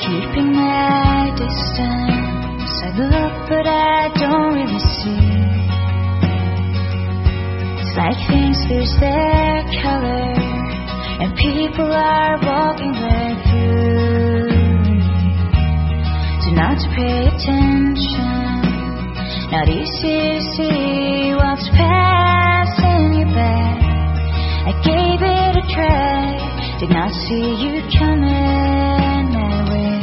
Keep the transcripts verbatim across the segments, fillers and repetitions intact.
keeping my distance. I look but I don't really see. It's like things lose their color and people are walking right through me. So not to pay attention, not easy to see what's passing you by. I gave it a try, did not see you coming my way.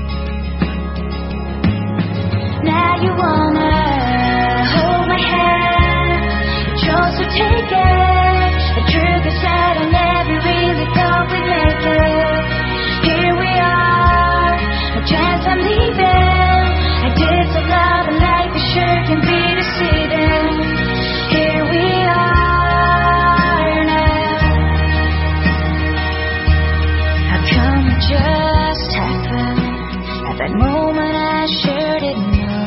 Now you wanna hold my hand, you chose to take it. The truth is that I never really thought we'd make it. Here we are, no chance I'm leaving. I did so love and life is sure can be deceiving. Here we are now. How come it just happened? At that moment I sure didn't know.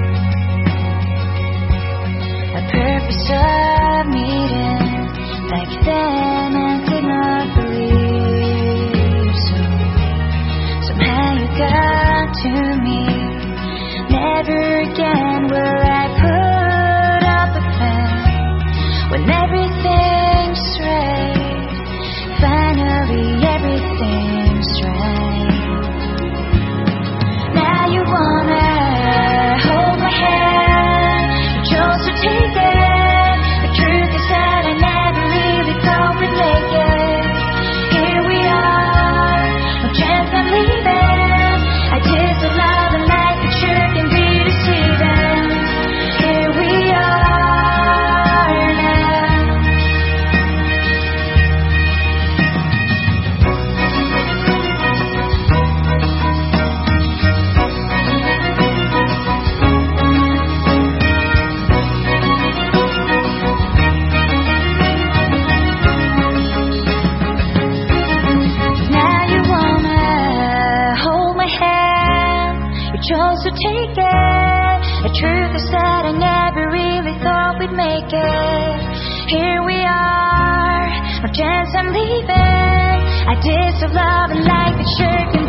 A purpose of meeting back then I could not believe. So somehow you got to me. Never again will I put up a fight when everything's right. Finally everything's right. Now you wanna hold my hand, you chose to take it. The truth is that I never really thought we'd make it. Here we are, no chance I'm leaving. I did so love and life it sure can be deceiving. Here we are now. Now you wanna hold my hand, you chose to take it. The truth is that I never really thought we'd make it. Here we are, no chance I'm leaving. I did so love and life it sure can